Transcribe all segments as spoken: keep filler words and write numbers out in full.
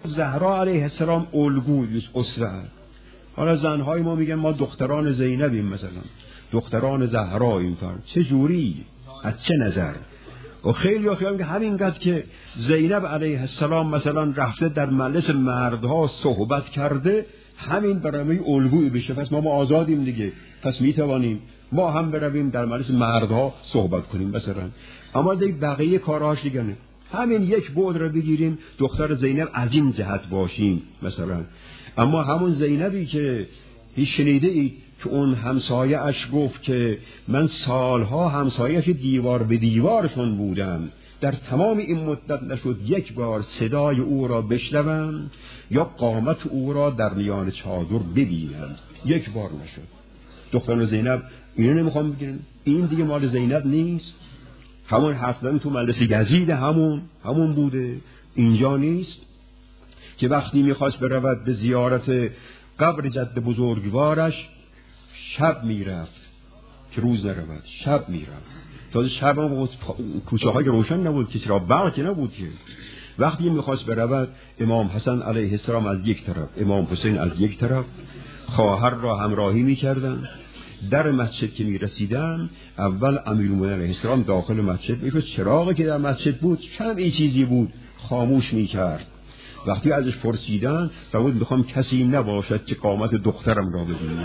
زهرا علیه السلام الگوی اسوه. حالا زنهای ما میگن ما دختران زینبیم، مثلا دختران زهراییم. فرد چه جوری؟ از چه نظر؟ و خیلی ها خیلی میگه همینقدر که زینب علیه السلام مثلا رفته در مجلس مردها صحبت کرده، همین برای الگوی بشه، پس ما ما آزادیم دیگه، پس میتوانیم ما هم برویم در مجلس مردها صحبت کنیم مثلا. اما دیگه بقیه کارهاش دیگه نه. همین یک بعد رو بگیریم دختر زینب از این جهت باشیم مثلا. اما همون زینبی که هیچ شنیده اید که اون همسایه اش گفت که من سالها همسایه‌اش دیوار به دیوارشون بودم، در تمام این مدت نشد یک بار صدای او را بشنوم یا قامت او را در میان چادر ببینم، یک بار نشد. دختر زینب اینو نمیخوام بگیرن، این دیگه مال زینب نیست. همون حرف تو مجلس یزید همون همون بوده، اینجا نیست. که وقتی میخواست برود به زیارت قبر جد بزرگوارش شب میرفت، که روز نرود، شب میرفت. تازه شب هم بود، کوچه های روشن نبود، کسی را برق نبود. که وقتی میخواست برود امام حسن علیه السلام از یک طرف، امام حسین از یک طرف، خواهر را همراهی میکردن. در مسجد که میرسیدن اول امیرالمومنین علیه السلام داخل مسجد میشد، چراغی که در مسجد بود شمعی چیزی بود خاموش میکرد. وقتی ازش پرسیدن فرمود میخوام کسی نباشد که قامت دخترم را ببینه.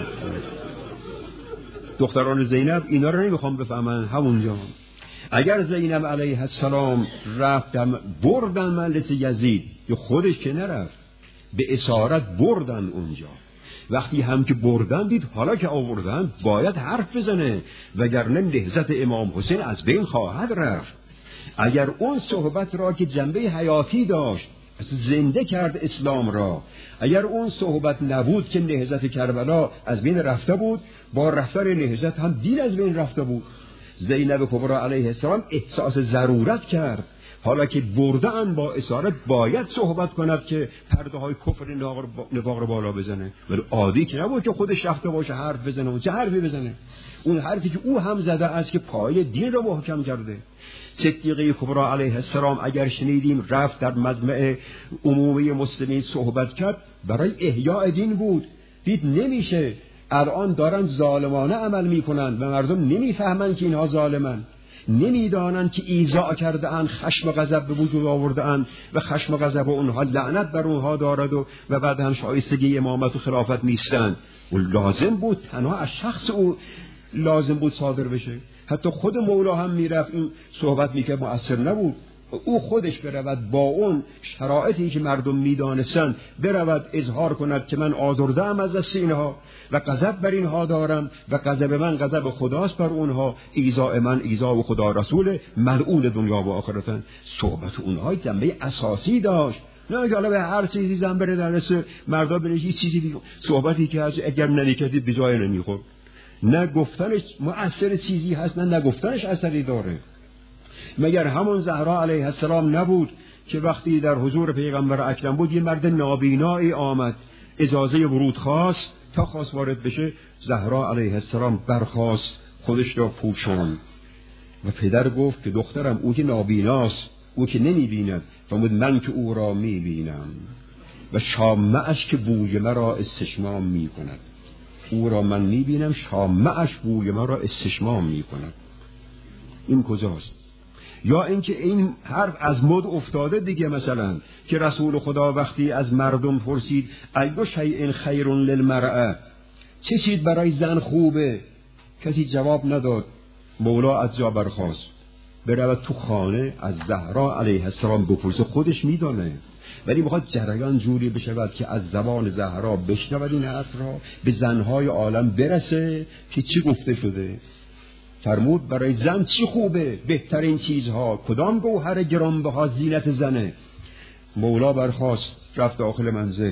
دختران زینب اینا رو نمیخوام بفهمن. همونجا اگر زینب علیه السلام رفت بردن مجلس یزید، یا خودش که نرفت، به اسارت بردن اونجا. وقتی هم که بردن دید حالا که آوردن باید حرف بزنه، وگرنه نهضت امام حسین از بین خواهد رفت. اگر اون صحبت را که جنبه حیاتی داشت، زنده کرد اسلام را، اگر اون صحبت نبود که نهضت کربلا از بین رفته بود، با رفتن نهضت هم دین از بین رفته بود. زینب کبرا علیه السلام احساس ضرورت کرد حالا که بردن با اسارت باید صحبت کند که پرده های کفر نفاق رو بالا بزنه. ولی عادی که نبود که خودش رفته باشه حرف بزنه. و چه حرفی بزنه؟ اون حرفی که او هم زده است که پای دین رو محکم کرده. صدیقه کبرا علیه السلام اگر شنیدیم رفت در مجمع عمومی مسلمین صحبت کرد، برای احیاء دین بود. دید نمیشه، الان دارن ظالمانه عمل میکنن و مردم نمیفهمن که اینها ظالمن، نمیدانند که ایذا کرده اند، خشم و غضب به وجود آورده اند و خشم و غضب اونها لعنت بر اونها دارد و, و بعد هم شایستگی امامت و خلافت نیستند. و لازم بود تنها از شخص او لازم بود صادر بشه. حتی خود مولا هم میرفت این صحبت میکرد، مؤثر نبود. او خودش برود با اون شرایطی که مردم میدانستند برود اظهار کند که من آزرده ام از دست اینها و غضب بر اینها دارم و غضب من غضب خداست بر اونها، ایذاء من ایذاء و خدا رسول ملعون دنیا و آخرتن. صحبت اونها جنبه اساسی داشت، نه که حالا به هر چیزی زن بره در رسه مردا بره هیچ چیزی دیگه. صحبتی که از اگر نمیکردید به جای نمیخورد. نه گفتنش مؤثر چیزی هست، نه نگفتنش اثری داره. مگر همون زهرا علیه السلام نبود که وقتی در حضور پیغمبر اکرم بود یه مرد نابینایی آمد، اجازه ورود خواست، تا خواست وارد بشه زهرا علیه السلام برخاست، خودش را پوشاند و پدر گفت که دخترم او که نابیناست، او که نمیبیند، فرمود من که او را میبینم و شامه اش که بوی مرا استشمام میکند. او را من میبینم، شامه اش بوی مرا استشمام میکند. این کجاست؟ یا اینکه این حرف از مد افتاده دیگه، مثلا که رسول خدا وقتی از مردم پرسید ایو شیء خیر للمرأه، چه چیز برای زن خوبه، کسی جواب نداد. مولا از جا برخاست برود تو خانه از زهرا علیه السلام بپرسه، خودش میدانه ولی میخواد جریان جوری بشود که از زبان زهرا بشنود این حرف را، به زنهای عالم برسه که چی گفته شده. فرمود برای زن چی خوبه؟ بهترین چیزها کدام گوهر گرانبها زینت زنه؟ مولا برخاست رفت داخل منزل،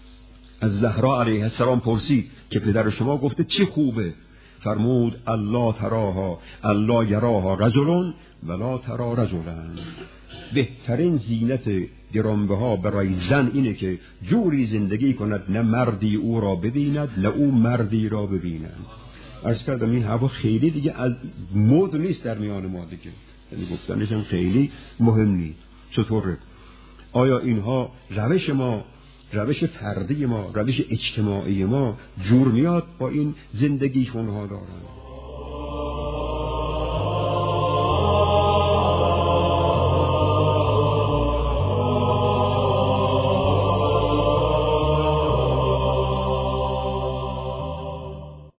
از زهرا علیه السلام پرسید که پدر شما گفته چی خوبه؟ فرمود الله تراها الله یراها رجلون ولا ترا رجلن. بهترین زینت گرانبها برای زن اینه که جوری زندگی کند نه مردی او را ببیند نه او مردی را ببیند. عرض کردم این هوا خیلی دیگه از مد نیست در میان ما دیگه، یعنی گفتنش هم خیلی مهم نیست. چطوره؟ آیا اینها روش ما، روش فردی ما، روش اجتماعی ما جور میاد با این زندگی که اونها دارن؟